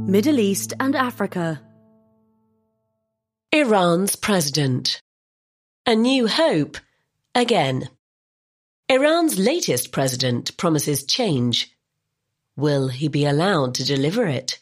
Middle East and Africa. Iran's president. A new hope, again. Iran's latest president promises change. Will he be allowed to deliver it?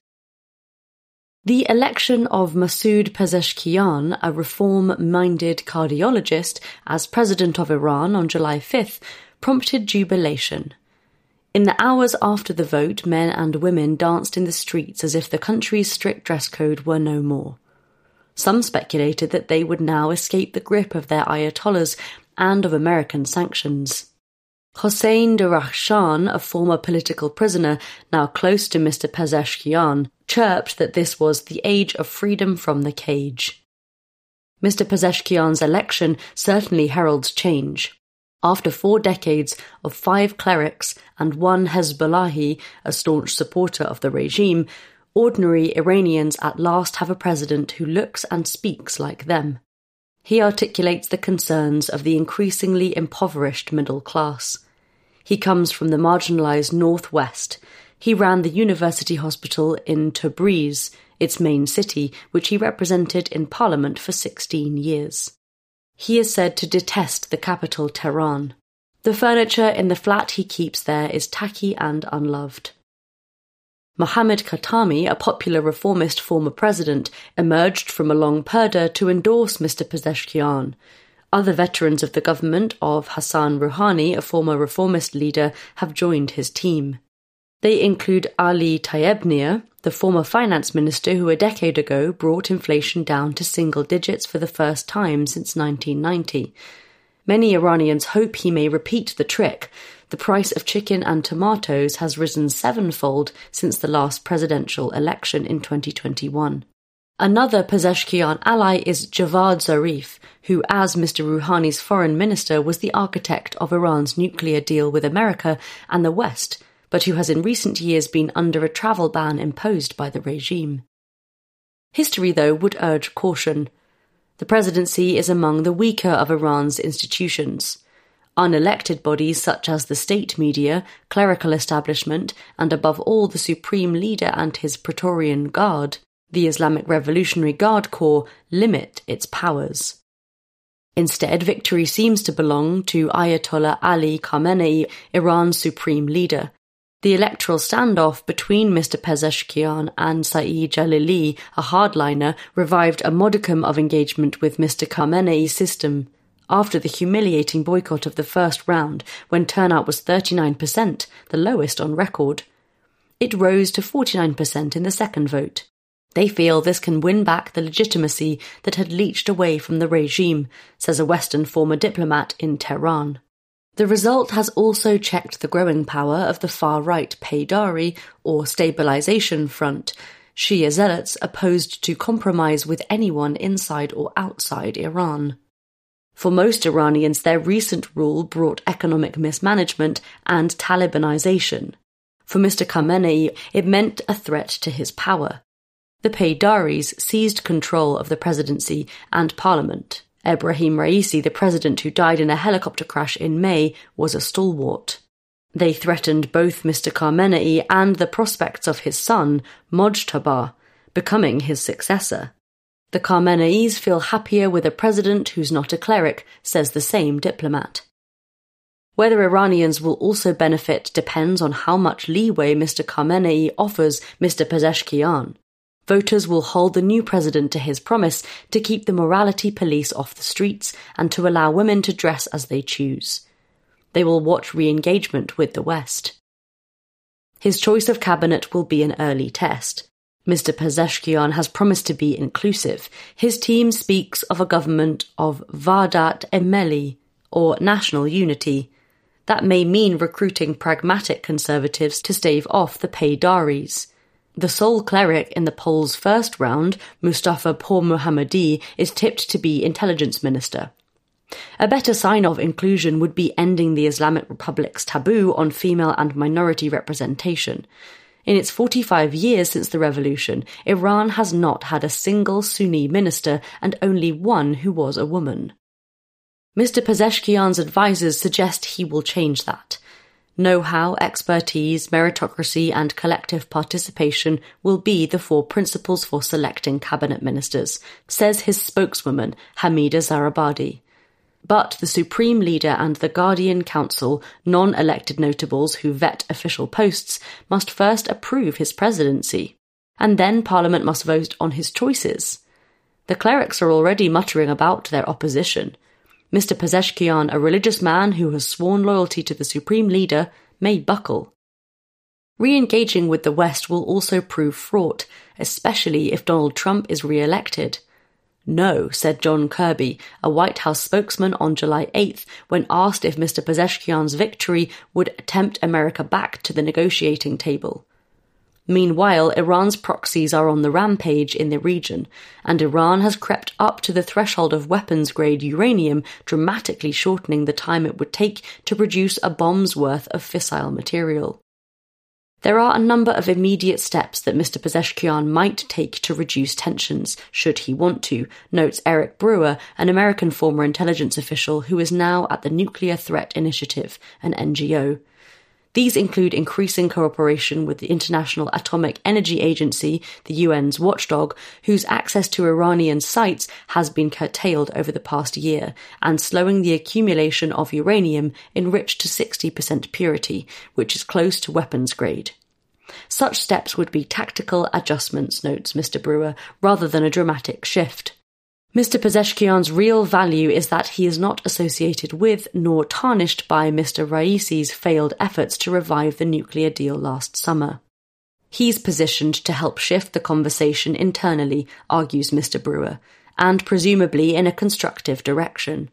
The election of Masoud Pezeshkian, a reform-minded cardiologist, as president of Iran on July 5th, prompted jubilation. In the hours after the vote, men and women danced in the streets as if the country's strict dress code were no more. Some speculated that they would now escape the grip of their ayatollahs and of American sanctions. Hossein Darakhshan, a former political prisoner now close to Mr. Pezeshkian, chirped that this was the age of freedom from the cage. Mr. Pezeshkian's election certainly heralds change. After 4 decades of 5 clerics and 1 Hezbollahi, a staunch supporter of the regime, ordinary Iranians at last have a president who looks and speaks like them. He articulates the concerns of the increasingly impoverished middle class. He comes from the marginalized northwest. He ran the university hospital in Tabriz, its main city, which he represented in parliament for 16 years. He is said to detest the capital Tehran. The furniture in the flat he keeps there is tacky and unloved. Mohammad Khatami, a popular reformist former president, emerged from a long purdah to endorse Mr. Pezeshkian. Other veterans of the government of Hassan Rouhani, a former reformist leader, have joined his team. They include Ali Tayyebnir, the former finance minister who a decade ago brought inflation down to single digits for the first time since 1990. Many Iranians hope he may repeat the trick. The price of chicken and tomatoes has risen 7-fold since the last presidential election in 2021. Another Pezeshkian ally is Javad Zarif, who, as Mr. Rouhani's foreign minister, was the architect of Iran's nuclear deal with America and the West, but who has in recent years been under a travel ban imposed by the regime. History, though, would urge caution. The presidency is among the weaker of Iran's institutions. Unelected bodies such as the state media, clerical establishment, and above all the supreme leader and his Praetorian Guard, the Islamic Revolutionary Guard Corps, limit its powers. Instead, victory seems to belong to Ayatollah Ali Khamenei, Iran's supreme leader. The electoral standoff between Mr. Pezeshkian and Saeed Jalili, a hardliner, revived a modicum of engagement with Mr. Khamenei's system. After the humiliating boycott of the first round, when turnout was 39%, the lowest on record, it rose to 49% in the second vote. They feel this can win back the legitimacy that had leached away from the regime, says a Western former diplomat in Tehran. The result has also checked the growing power of the far-right Paydari, or Stabilization Front, Shia zealots opposed to compromise with anyone inside or outside Iran. For most Iranians, their recent rule brought economic mismanagement and Talibanization. For Mr. Khamenei, it meant a threat to his power. The Paydaris seized control of the presidency and parliament. Ebrahim Raisi, the president who died in a helicopter crash in May, was a stalwart. They threatened both Mr. Khamenei and the prospects of his son, Mojtaba, becoming his successor. The Khameneis feel happier with a president who's not a cleric, says the same diplomat. Whether Iranians will also benefit depends on how much leeway Mr. Khamenei offers Mr. Pezeshkian. Voters will hold the new president to his promise to keep the morality police off the streets and to allow women to dress as they choose. They will watch re-engagement with the West. His choice of cabinet will be an early test. Mr. Pezeshkian has promised to be inclusive. His team speaks of a government of Vahdat Emeli, or national unity. That may mean recruiting pragmatic conservatives to stave off the Paydaris. The sole cleric in the poll's first round, Mustafa Pourmohammadi, is tipped to be intelligence minister. A better sign of inclusion would be ending the Islamic Republic's taboo on female and minority representation. In its 45 years since the revolution, Iran has not had a single Sunni minister and only one who was a woman. Mr. Pezeshkian's advisers suggest he will change that. Know-how, expertise, meritocracy and collective participation will be the 4 principles for selecting cabinet ministers, says his spokeswoman, Hamida Zarabadi. But the Supreme Leader and the Guardian Council, non-elected notables who vet official posts, must first approve his presidency, and then Parliament must vote on his choices. The clerics are already muttering about their opposition. Mr. Pezeshkian, a religious man who has sworn loyalty to the Supreme Leader, may buckle. Re-engaging with the West will also prove fraught, especially if Donald Trump is re-elected. No, said John Kirby, a White House spokesman on July 8th, when asked if Mr. Pezeshkian's victory would tempt America back to the negotiating table. Meanwhile, Iran's proxies are on the rampage in the region, and Iran has crept up to the threshold of weapons-grade uranium, dramatically shortening the time it would take to produce a bomb's worth of fissile material. There are a number of immediate steps that Mr. Pezeshkian might take to reduce tensions, should he want to, notes Eric Brewer, an American former intelligence official who is now at the Nuclear Threat Initiative, an NGO. These include increasing cooperation with the International Atomic Energy Agency, the UN's watchdog, whose access to Iranian sites has been curtailed over the past year, and slowing the accumulation of uranium enriched to 60% purity, which is close to weapons grade. Such steps would be tactical adjustments, notes Mr. Brewer, rather than a dramatic shift. Mr. Pezeshkian's real value is that he is not associated with nor tarnished by Mr. Raisi's failed efforts to revive the nuclear deal last summer. He's positioned to help shift the conversation internally, argues Mr. Brewer, and presumably in a constructive direction.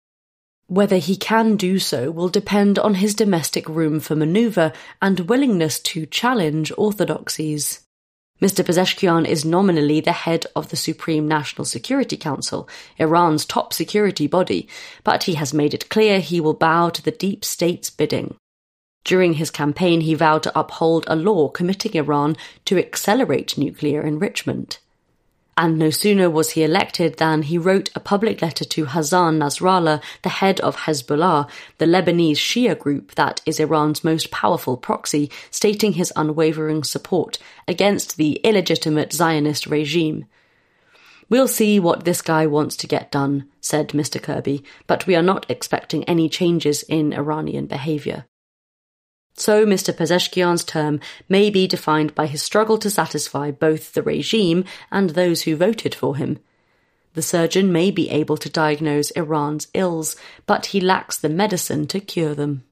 Whether he can do so will depend on his domestic room for manoeuvre and willingness to challenge orthodoxies. Mr. Pezeshkian is nominally the head of the Supreme National Security Council, Iran's top security body, but he has made it clear he will bow to the deep state's bidding. During his campaign, he vowed to uphold a law committing Iran to accelerate nuclear enrichment. And no sooner was he elected than he wrote a public letter to Hassan Nasrallah, the head of Hezbollah, the Lebanese Shia group that is Iran's most powerful proxy, stating his unwavering support against the illegitimate Zionist regime. "We'll see what this guy wants to get done," said Mr. Kirby, "but we are not expecting any changes in Iranian behaviour." So Mr. Pezeshkian's term may be defined by his struggle to satisfy both the regime and those who voted for him. The surgeon may be able to diagnose Iran's ills, but he lacks the medicine to cure them.